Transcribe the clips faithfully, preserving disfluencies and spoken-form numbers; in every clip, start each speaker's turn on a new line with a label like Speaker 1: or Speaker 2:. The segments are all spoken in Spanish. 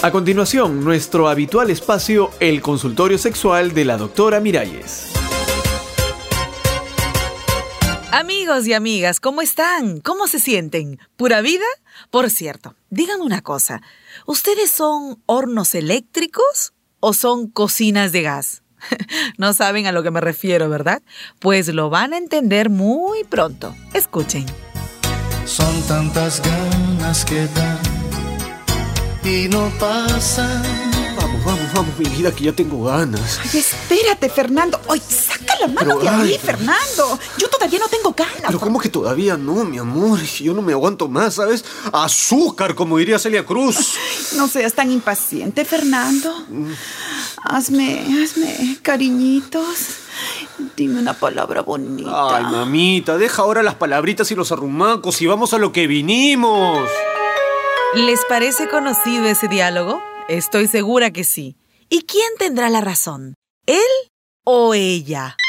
Speaker 1: A continuación, nuestro habitual espacio, el consultorio sexual de la doctora Miralles.
Speaker 2: Amigos y amigas, ¿cómo están? ¿Cómo se sienten? ¿Pura vida? Por cierto, díganme una cosa. ¿Ustedes son hornos eléctricos o son cocinas de gas? No saben a lo que me refiero, ¿verdad? Pues lo van a entender muy pronto. Escuchen.
Speaker 3: Son tantas ganas que dan y no pasan.
Speaker 1: Vamos, vamos, vamos, mi vida, que ya tengo ganas.
Speaker 4: Ay, espérate, Fernando. Ay, saca la mano
Speaker 1: Pero,
Speaker 4: de ahí,
Speaker 1: ay,
Speaker 4: Fernando. Yo todavía no tengo ganas.
Speaker 1: Pero ¿cómo que todavía no, mi amor? Yo no me aguanto más, ¿sabes? Azúcar, como diría Celia Cruz.
Speaker 4: No seas tan impaciente, Fernando.
Speaker 1: Mm.
Speaker 4: Hazme, hazme cariñitos. Dime una palabra bonita.
Speaker 1: Ay, mamita, deja ahora las palabritas y los arrumacos y vamos a lo que vinimos.
Speaker 2: ¿Les parece conocido ese diálogo? Estoy segura que sí. ¿Y quién tendrá la razón? ¿Él o ella?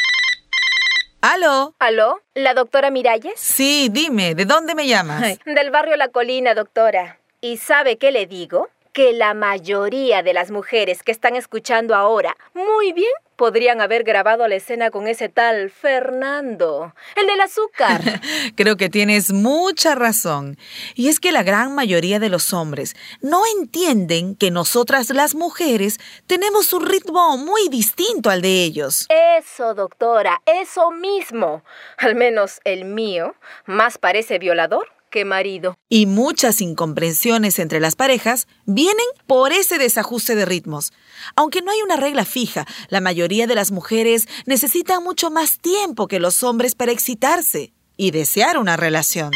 Speaker 2: ¿Aló?
Speaker 5: ¿Aló? ¿La doctora Miralles?
Speaker 2: Sí, dime, ¿de dónde me llamas?
Speaker 5: Ay, del barrio La Colina, doctora. ¿Y sabe qué le digo? Que la mayoría de las mujeres que están escuchando ahora, muy bien, podrían haber grabado la escena con ese tal Fernando, el del azúcar.
Speaker 2: Creo que tienes mucha razón. Y es que la gran mayoría de los hombres no entienden que nosotras las mujeres tenemos un ritmo muy distinto al de ellos.
Speaker 5: Eso, doctora, eso mismo. Al menos el mío más parece violador que marido.
Speaker 2: Y muchas incomprensiones entre las parejas vienen por ese desajuste de ritmos. Aunque no hay una regla fija, la mayoría de las mujeres necesitan mucho más tiempo que los hombres para excitarse y desear una relación.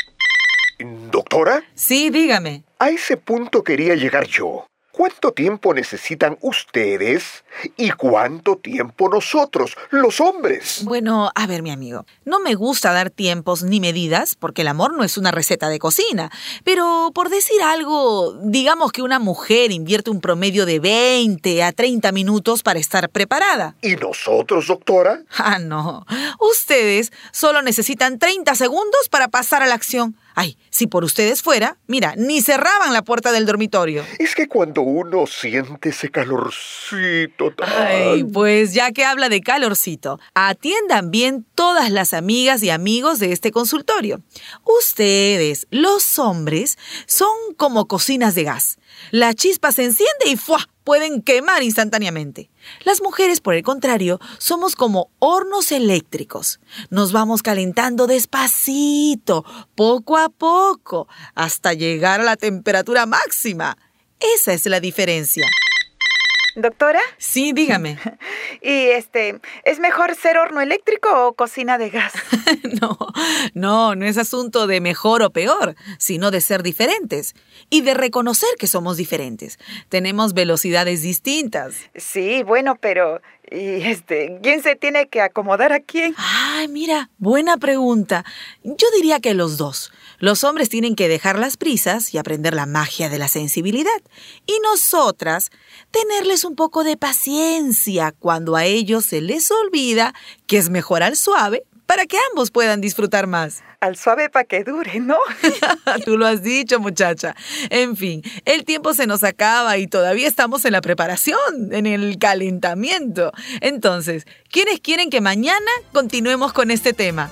Speaker 6: ¿Doctora?
Speaker 2: Sí, dígame.
Speaker 6: A ese punto quería llegar yo. ¿Cuánto tiempo necesitan ustedes y cuánto tiempo nosotros, los hombres?
Speaker 2: Bueno, a ver, mi amigo, no me gusta dar tiempos ni medidas porque el amor no es una receta de cocina. Pero por decir algo, digamos que una mujer invierte un promedio de veinte a treinta minutos para estar preparada.
Speaker 6: ¿Y nosotros, doctora?
Speaker 2: Ah, no. Ustedes solo necesitan treinta segundos para pasar a la acción. Ay, si por ustedes fuera, mira, ni cerraban la puerta del dormitorio.
Speaker 6: Es que cuando uno siente ese calorcito tan...
Speaker 2: Ay, pues ya que habla de calorcito, atiendan bien todas las amigas y amigos de este consultorio. Ustedes, los hombres, son como cocinas de gas. La chispa se enciende y ¡fua! Pueden quemar instantáneamente. Las mujeres, por el contrario, somos como hornos eléctricos. Nos vamos calentando despacito, poco a poco, hasta llegar a la temperatura máxima. Esa es la diferencia.
Speaker 4: ¿Doctora?
Speaker 2: Sí, dígame.
Speaker 4: ¿Y este, es mejor ser horno eléctrico o cocina de gas?
Speaker 2: No, no, no es asunto de mejor o peor, sino de ser diferentes y de reconocer que somos diferentes. Tenemos velocidades distintas.
Speaker 4: Sí, bueno, pero ¿y este, quién se tiene que acomodar a quién?
Speaker 2: Ay, mira, buena pregunta. Yo diría que los dos. Los hombres tienen que dejar las prisas y aprender la magia de la sensibilidad. Y nosotras, tenerles un poco de paciencia cuando a ellos se les olvida que es mejor al suave para que ambos puedan disfrutar más.
Speaker 4: Al suave para que dure, ¿no?
Speaker 2: Tú lo has dicho, muchacha. En fin, el tiempo se nos acaba y todavía estamos en la preparación, en el calentamiento. Entonces, ¿quiénes quieren que mañana continuemos con este tema?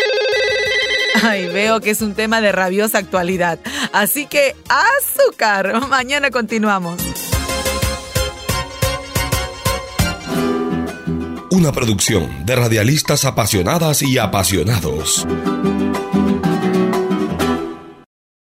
Speaker 2: Ay, veo que es un tema de rabiosa actualidad. Así que, azúcar. Mañana continuamos.
Speaker 7: Una producción de radialistas apasionadas y apasionados.